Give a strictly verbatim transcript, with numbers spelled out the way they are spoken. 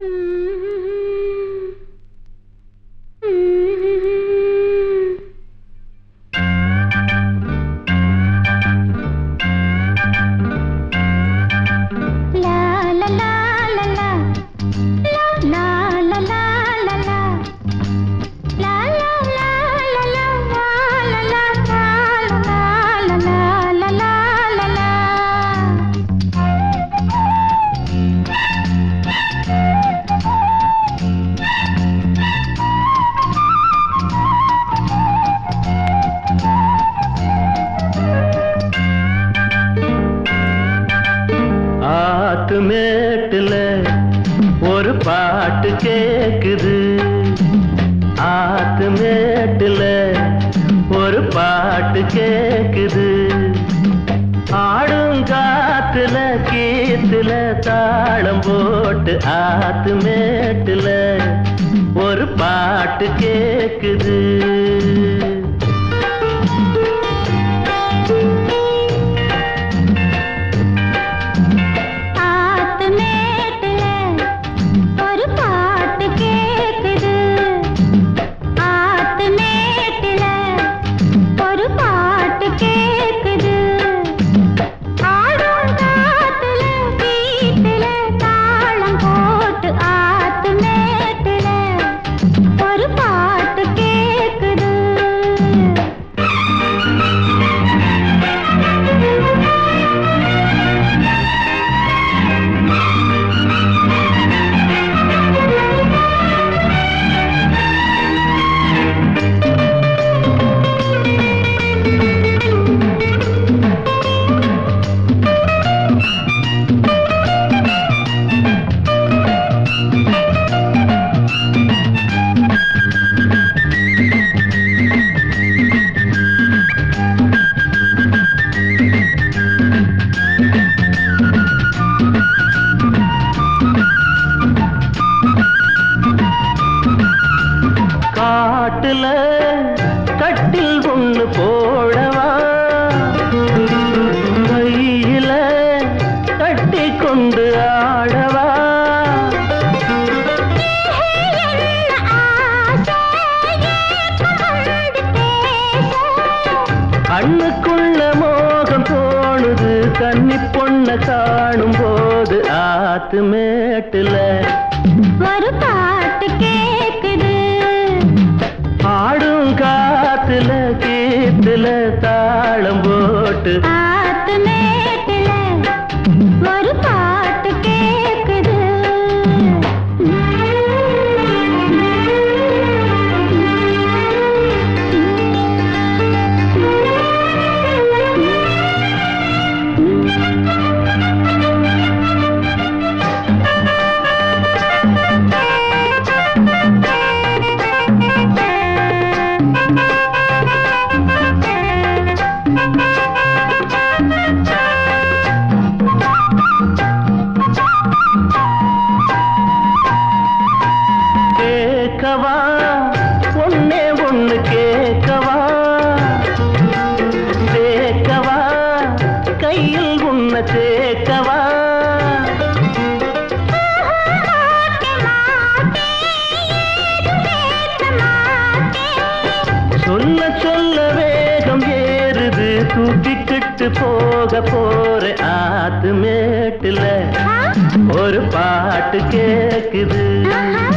மேட்டுல ஒரு பாட்டு கேக்குது, ஆத்து மேட்டுல ஒரு பாட்டு கேக்குது, ஆடும் காத்துல கீத்துல தாளம் போட்டு ஆத்து மேட்டுல ஒரு பாட்டு கேக்குது. காட்டுல கட்டில் ஒண்ணு போடவா, கையில கட்டி கொண்டு ஆடவா, கண்ணுக்குள்ள மோகம் தோணுது கன்னி பொண்ண காணும் போது ஆத்து மேட்டுல ஒரு பாட்டு கேக்குது, ஆடும் காத்துல கீத்துல தாளம் போட்டு ஆத்து மேட்டுல ஒரு பாட்டு கேக்குது. கேட்கவா ஒன்னே ஒண்ணு கேட்கவா, சேர்க்கவா கையில் உன்னை சேர்க்கவா, சொல்ல சொல்ல வேகம் ஏறுது தூக்கிக்கிட்டு போக போற ஆத்து மேட்டுல ஒரு பாட்டு கேக்குது.